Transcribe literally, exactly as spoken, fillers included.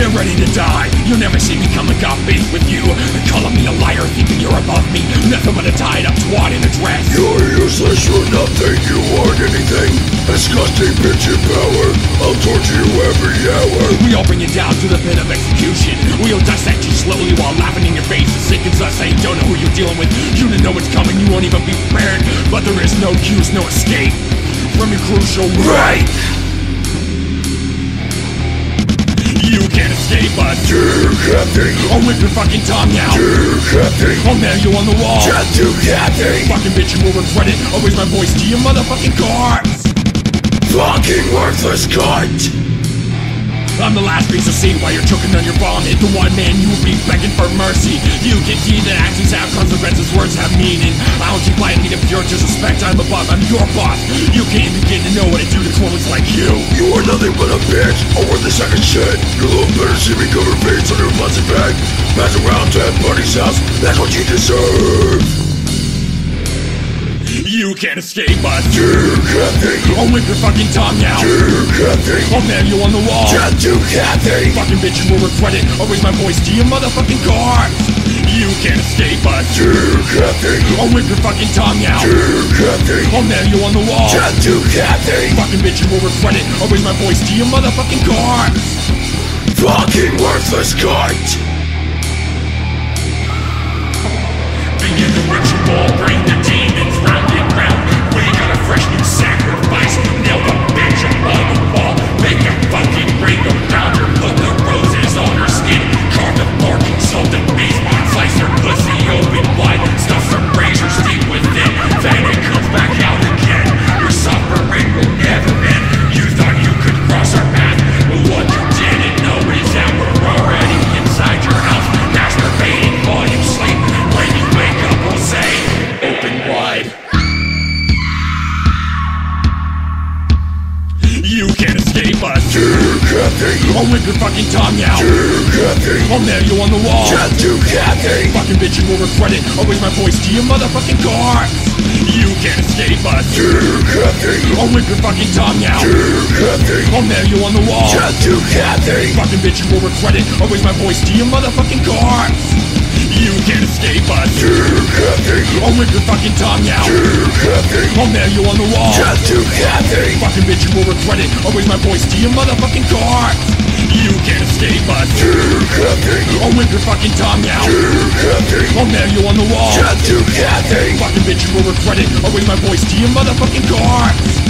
Get ready to die. You'll never see me come and got beef with you. And calling me a liar, thinking you're above me. Nothing but a tied up twat in a dress. You're useless, you're nothing, you aren't anything. Disgusting bitch in power, I'll torture you every hour. We'll bring you down to the pit of execution. We'll dissect you slowly while laughing in your face. It sickens us, I don't know who you're dealing with. You don't know what's coming, you won't even be prepared. But there is no use, no escape from your crucial right. You can't escape us. Dear Captain, I'll rip your fucking tongue out. dear Captain, I'll nail you on the wall. Tattoo Captain, Fucking bitch, you will regret it. I'll raise my voice to your motherfucking corpse. fucking worthless cunt. I'm the last piece of scene while you're choking on your vomit. The one man you will be begging for mercy. You can see that actions have consequences, words have meaning. I don't keep lying to if you're to suspect I'm above, I'm your boss. You can't begin to know what I do to clones like you. You are nothing but a bitch, a worthless second shit. Your little better see me cover face on your plastic bag. Pass around to everybody's house, that's what you deserve. You can't escape us. Dear Captain, I'll rip your fucking tongue out. dear Captain, I'll nail you on the wall. Tattoo Captain, Fucking bitch, you will regret it. I'll raise my voice to your motherfucking corpse. You can't escape us. dear Captain, I'll rip your fucking tongue out. dear Captain, I'll nail you on the wall. Tattoo Captain, Fucking bitch, you will regret it. I'll raise my voice to your motherfucking corpse. fucking worthless cunt. Begin the ritual, bring the demons round and round. We got a fresh new sacrifice. Nail the bitch up on the wall. Make a fucking ring around her. Put the roses on her skin. Carve the bark, sold the beast. Slice her pussy open wide. Stuff some razors deep within. Then it comes back out again. Your suffering will never end. You thought you could cross our path, but what you didn't know is that we're already inside your house. Masturbating while you sleep. When you wake up, we'll say, open wide. You can't escape us. Dear Captain, I'll rip your fucking tongue out. dear Captain, I'll nail you on the wall. Tattoo Captain, Fucking bitch, you will regret it. I'll raise my voice to your motherfucking corpse. You can't escape us. dear Captain, I'll rip your fucking tongue out. dear Captain, I'll nail you on the wall. Tattoo Captain, Fucking bitch, you will regret it. I'll raise my voice to your motherfucking corpse. You can't escape us. dear Captain, I'll rip your fucking tongue out. dear Captain, I'll nail you on the wall. Tattoo Captain, Fucking bitch, you will regret it. I'll raise my voice to your motherfucking corpse. You can't escape us. dear Captain, I'll rip your fucking tongue out. dear Captain, I'll nail you on the wall. Tattoo Captain, Fucking bitch, you will regret it. I'll raise my voice to your motherfucking corpse.